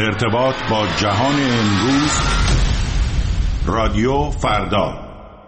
ارتباط با جهان امروز، رادیو فردا.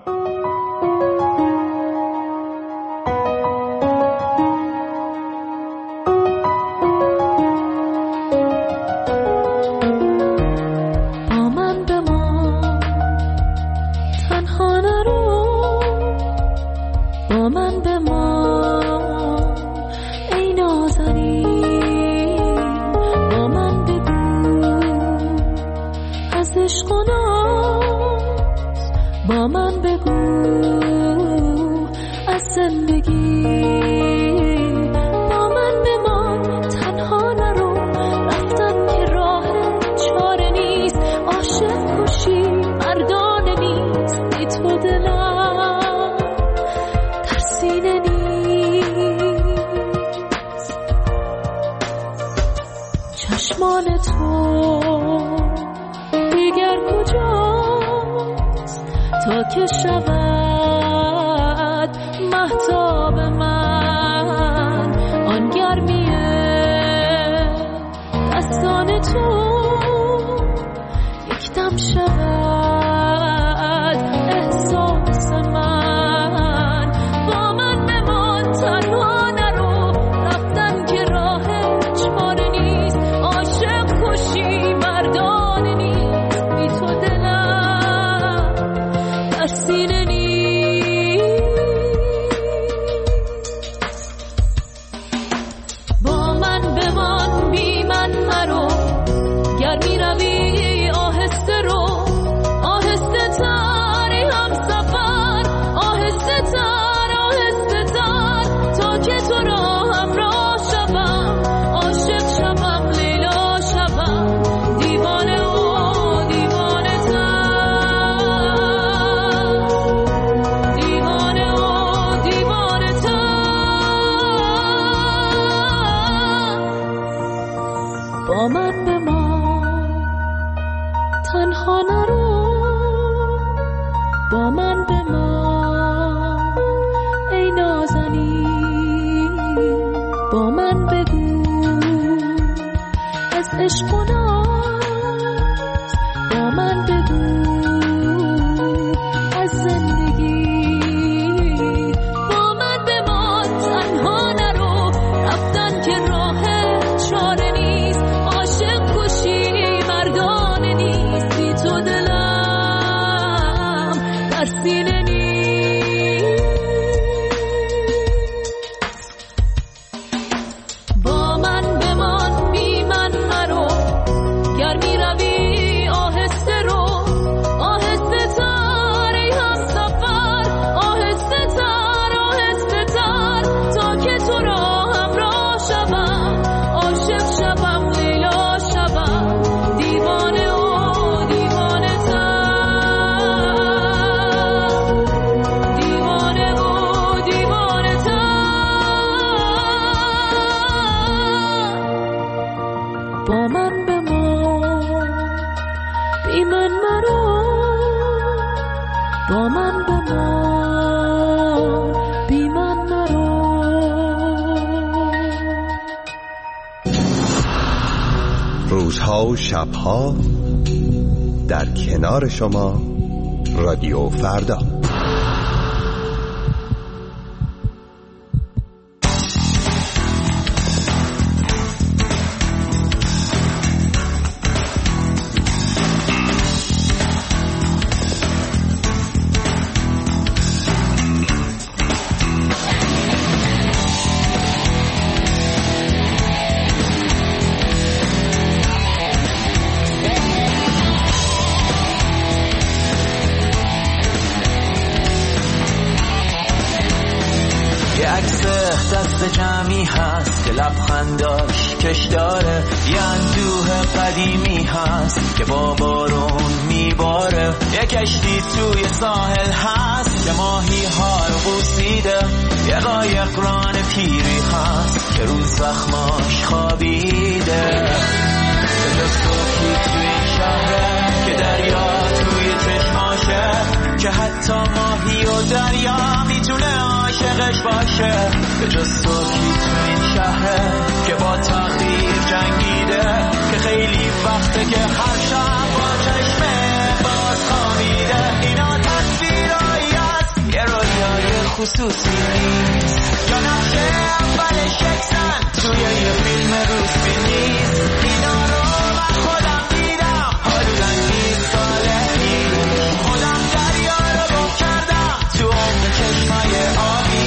روزها و شبها در کنار شما، رادیو فردا. دست جمعی هست که لبخنداش کش داره، یه اندوه قدیمی هست که با بارون میباره، یه کشتی توی ساحل هست که ماهی ها رو بوسیده، یه قایق ران پیری هست که رو زخماش خوابیده. به صبحی توی این شهره که دریا توی چشماشه، که حتی ماهی و دریا میتونه عاشقش باشه. به جز صبحی تو این شهره که با تقدیر جنگیده، که خیلی وقت خصوصی نیست یا نقشه اولش یکسن توی یه فیلم روسی نیست اینا رو من خودم دیدم حدوداً 20 ساله نیست خودم دریا رو گم کردم تو عمق چشمای آبی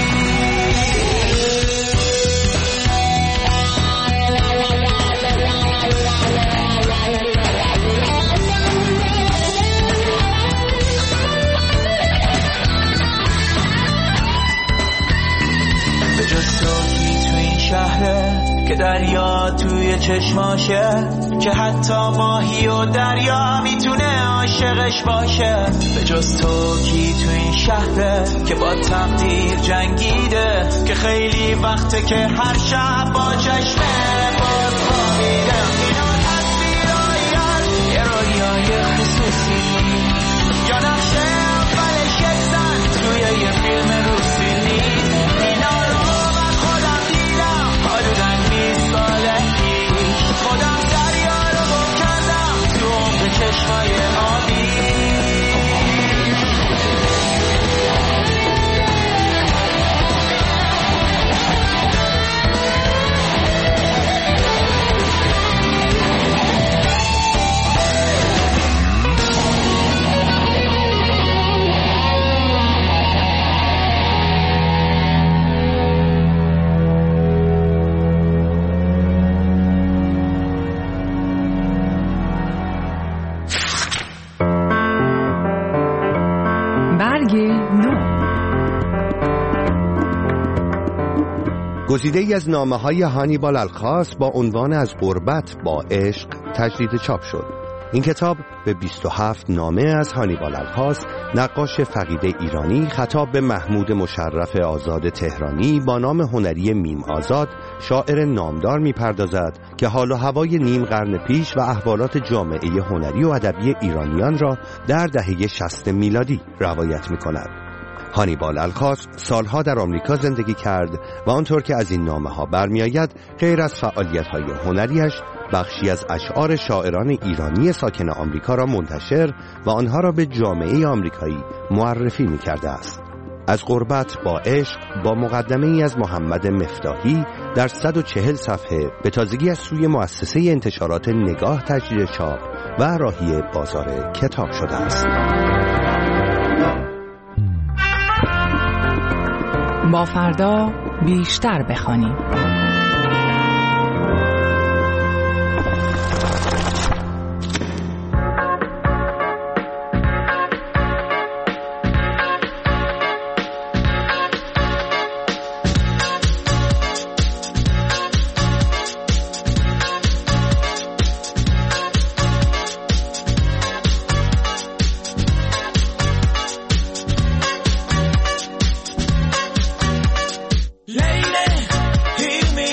که دریا توی چشماشه که حتی ماهی و دریا میتونه عاشقش باشه به جز تو کی تو این شهره که با تقدیر جنگیده که خیلی وقته که هر شب با چشمه باز خوابیده اینا تصویرهایی یه رویای خصوصی یا نقشه اولش یکسن توی یه فیلم روسی نیست اینا رو من خودم دیدم حدوداً 20 ساله پیش خودم دریا رو گم کردم تو عمق چشمای آبی گزیده‌ای از نامه‌های هانیبال الخاص با عنوان از غربت با عشق تجدید چاپ شد. این کتاب به 27 نامه از هانیبال الخاص، نقاش فقید ایرانی، خطاب به محمود مشرف آزاد تهرانی با نام هنری میم آزاد، شاعر نامدار می‌پردازد که حال و هوای نیم قرن پیش و احوالات جامعه هنری و ادبی ایرانیان را در دهه 60 میلادی روایت می‌کند. هانیبال الخاص سالها در آمریکا زندگی کرد و آنطور که از این نامه‌ها برمی‌آید غیر از فعالیت‌های هنریش بخشی از اشعار شاعران ایرانی ساکن آمریکا را منتشر و آنها را به جامعه آمریکایی معرفی می‌کرده است. از غربت با عشق با مقدمه‌ای از محمد مفتاحی در 140 صفحه به تازگی از سوی مؤسسه انتشارات نگاه تجدید چاپ و راهی بازار کتاب شده است. با فردا بیشتر بخوانیم. Lady, hear me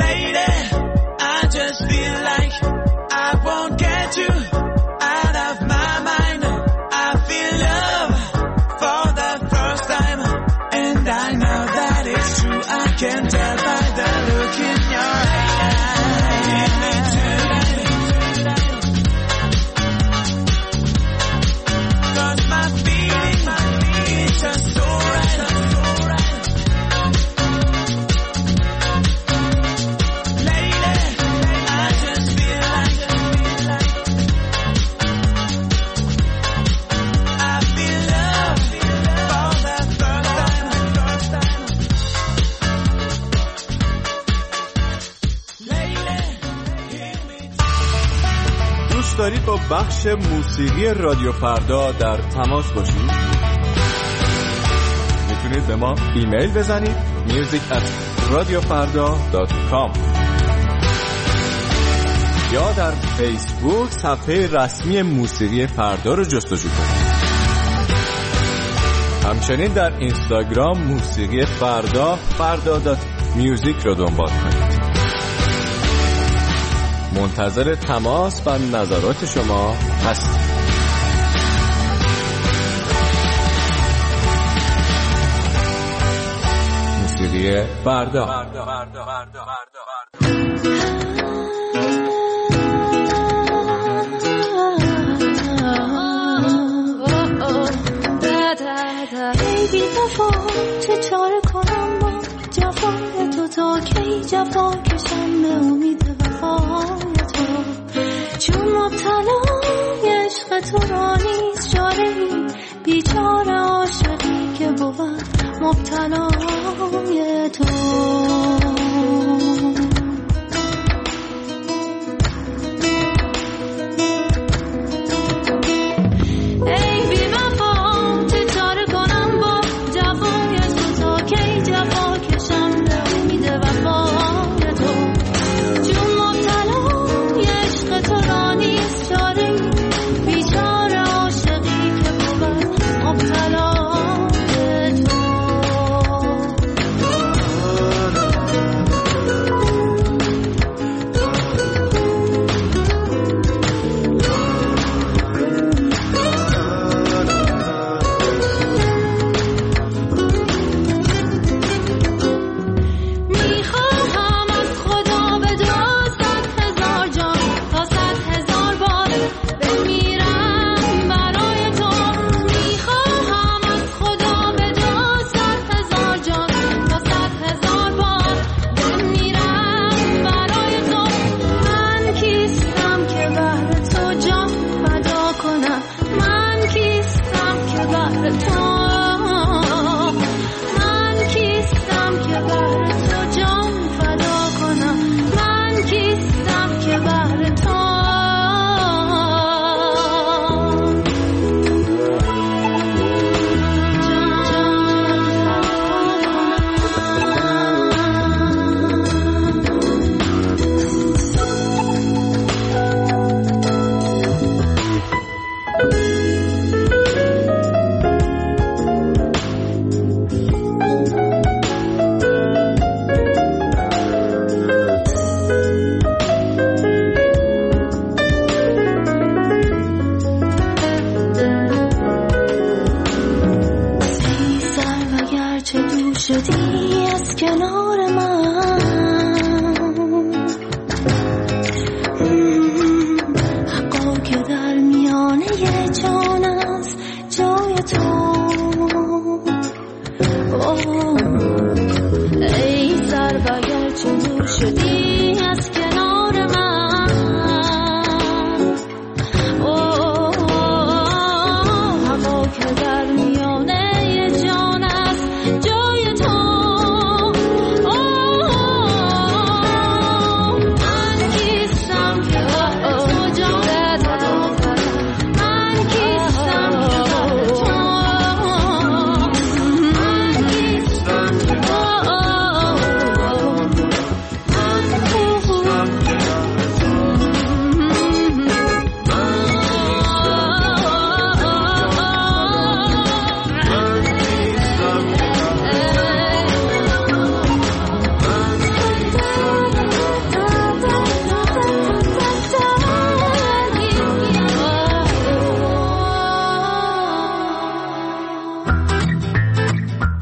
Lady, I just feel like I won't get you out of my mind. I feel love for the first time, and I know that it's true. I can tell by the look in your eyes. Give me tonight, 'cause my feeling is just so right. Lady, I just feel like I feel love for the first time. Lady, hear me. دوست دارید با بخش موسیقی رادیو فردا در تماس باشید؟ میتونید به ما ایمیل بزنید music@radiofarda.com یا در فیسبوک صفحه رسمی موسیقی فردا رو جستجو کنید. همچنین در اینستاگرام موسیقی فردا.music رو دنبال کنید. منتظر تماس و نظرات شما هستیم. موسیقی فردا. بی وفا چه چاره کنم با جفای تو، تا کی جفا کشم به امید وفای تو، چون مبتلای عشق تو را نیست چاره‌ای، بیچاره عاشقی که بود مبتلای تو.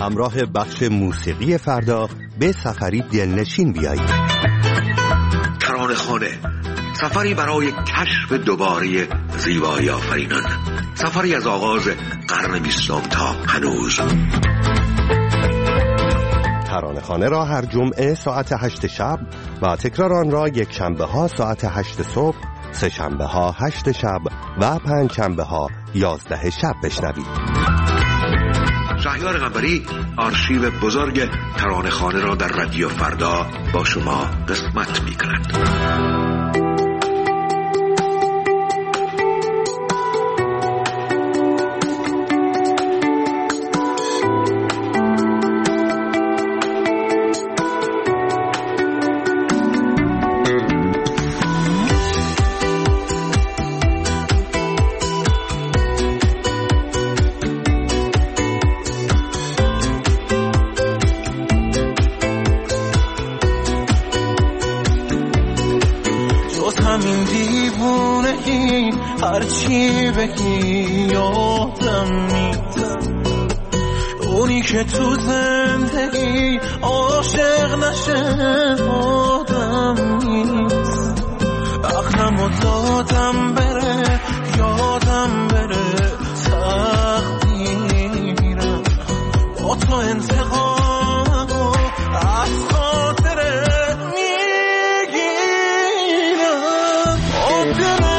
همراه بخش موسیقی فردا به سفری دلنشین بیایید. ترانه‌خانه، سفری برای کشف دوباره زیبایی آفرینان، سفری از آغاز قرن 20 تا هنوز. ترانه‌خانه را هر جمعه ساعت 8 شب و تکرار آن را یک شنبه ها ساعت 8 صبح، سه شنبه ها 8 شب و پنج شنبه ها 11 شب بشنوید. شهریار قنبری آرشیو بزرگ ترانه‌خانه را در رادیو فردا با شما قسمت می‌کند. هرچی بگی یادم میاد، اونی که تو زندگی عاشق نشه آدم نیست. عقلمو دادم بره یادم بره تقدیرم، با تو انتقامو از خاطره میگیرم. آدم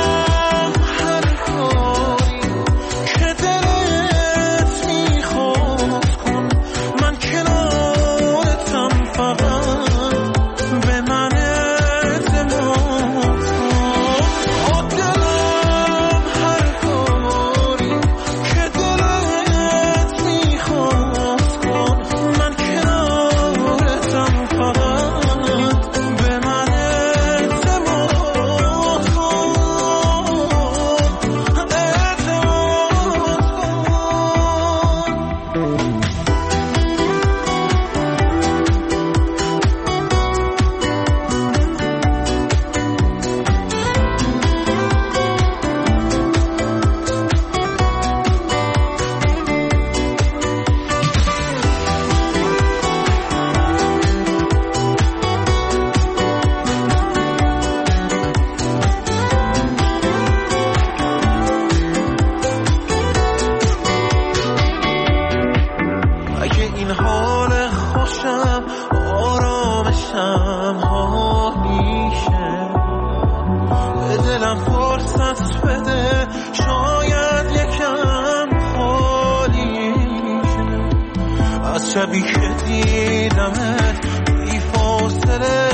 شبی که دیدمت بی فاصله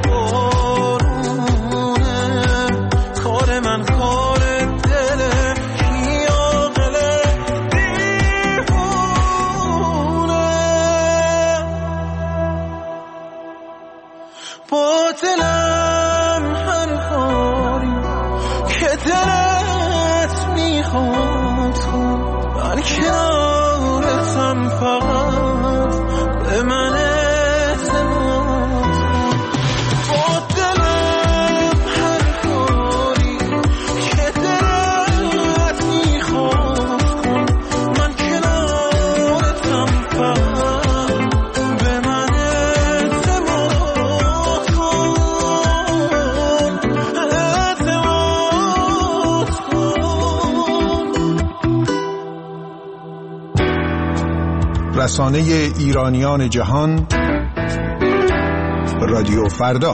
بارونه، کار من کار دله کی عاقله دیوونه، با دلم هر کاری که دلت میخواد کن، من کنارتم فقط به من اعتماد کن. با دلم هر کاری که دلت میخواد کن، من کنارتم فقط به من اعتماد کن، اعتماد کن. رسانه ایرانیان جهان، رادیو فردا.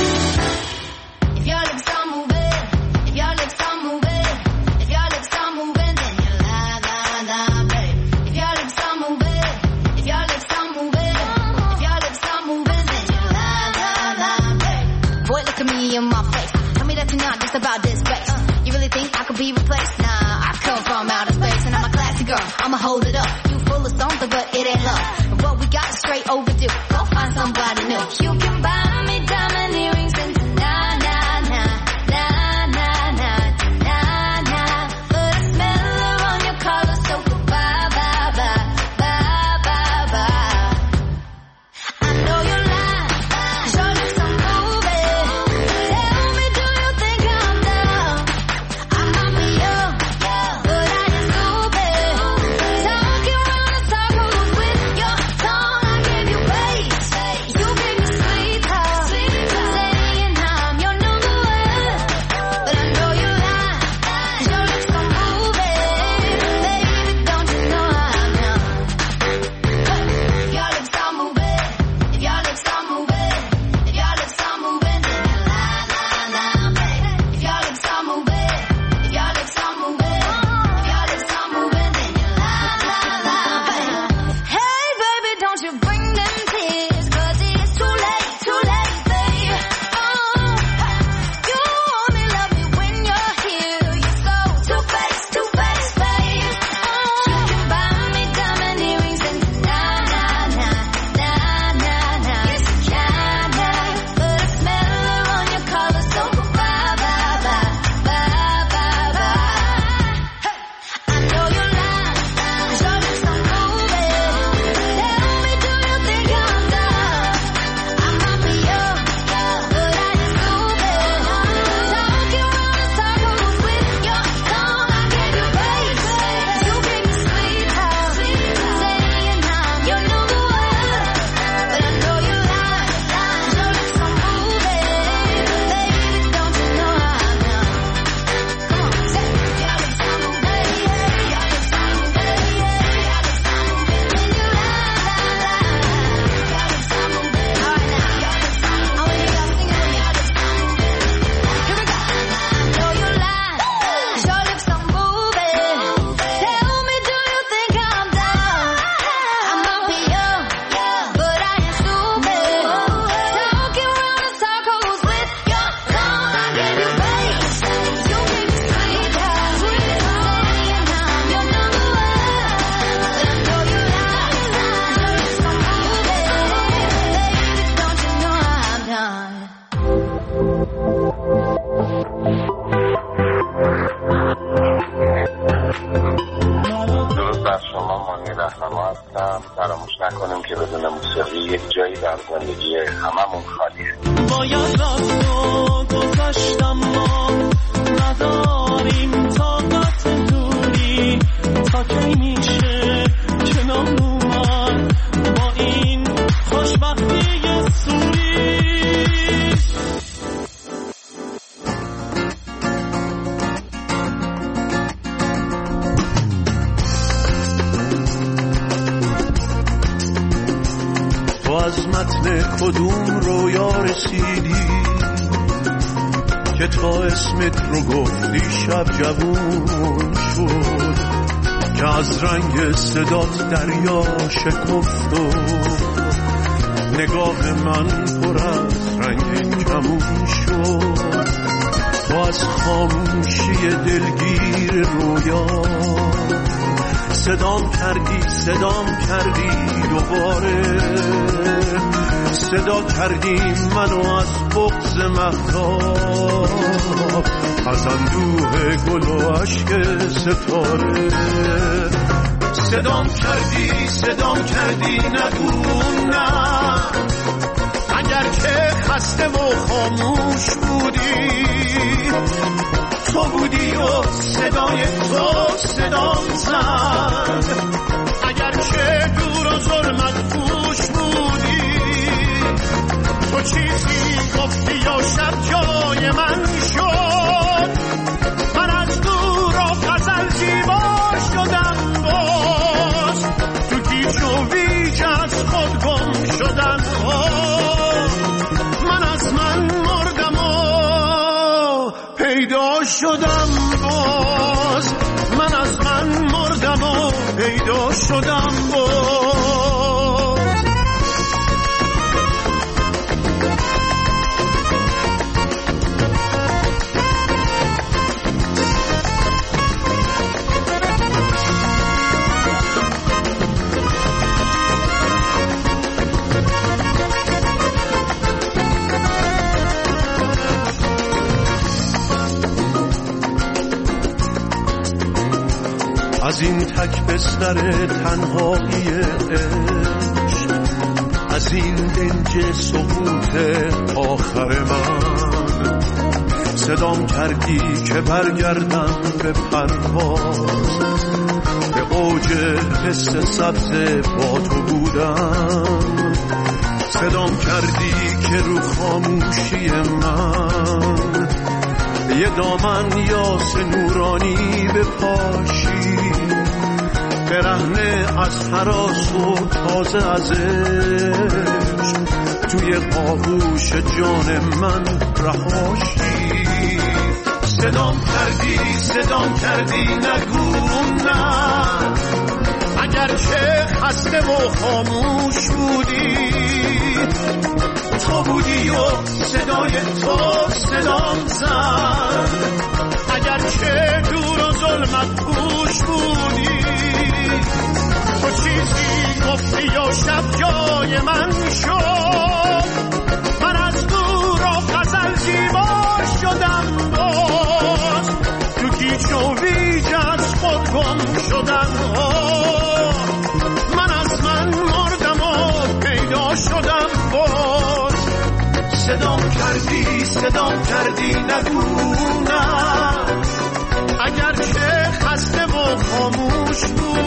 I'ma hold it up. You full of something, but it ain't love. And what we got is straight overdue. Go find somebody new. You can buy me diamond earrings and nah, nah, nah, nah, nah, nah, nah, nah. But I smell her on your collar, so bye, bye, bye, bye, bye, bye. I know you lie, show you some movie. Tell me, do you think I'm dumb? I might be young, but I ain't stupid. Talking round in circles with your متن کدوم رویا رسیدی که تا اسمت رو گفتی شب جوون شد، که از رنگ صدات دریا شکفت و نگاه من پر از رنگ کمون شد. تو از خاموشی دلگیر رویا صدام کردی دوباره، صدا کردی منو از بغض مهتاب، از اندوه گل و عشق ستاره. صدام کردی نگو نه، اگر که خسته و خاموش بودی، تو بودی و صدای تو صدام زد. اگر که دور و ظلمت پوش بودی، تو چیزی گفتی یا شب جای من شد. من از دور و غزل زیبا شدم، باز تو گیج و ویج از خود گم شدم. من از من مردم و پیدا شدم، باز من از من مردم و پیدا شدم باز. از این تک بستر تنهایی عشق، از این دنج سقوط آخر من، صدام کردی که برگردم به پرواز، به اوج حس سبز با تو بودم. صدام کردی که رو خاموشی من یه دامن یاس نورانی بپاشی، برهنه از هراس و تازه از عشق، توی آغوش جان من رهاشی. صدام کردی نگو نه، اگر که خسته و خاموش بودی، تو بودی و صدای تو صدام زد. اگر که دور و ظلمت پوش بودی، تو چیزی گفتی یا شب جای من شد. من از دور و غزل زیبا شدم، باز تو گیج و ویج از خود گم شدم. من از من مردم و پیدا شدم باز. صدام کردی نگو نه، اگر که خسته و خاموش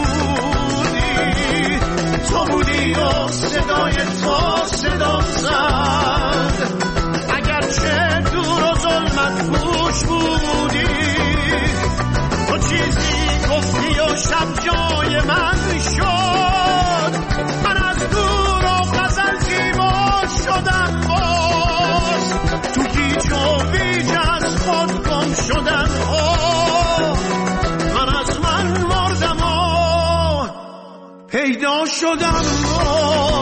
بودی، تو بودی و صدای تو صدام زد. اگر که دور و ظلمت پوش بودی، تو چیزی گفتی و شب جای من شد. من از دور و غزل زیبا شدم باز، تو گیج و ویج از خود گم شدم. من از من مردم و پیدا شدم باز.